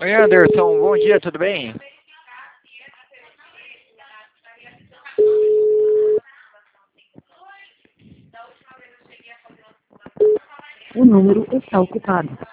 Oi, Anderson, bom dia, tudo bem? O número está ocupado.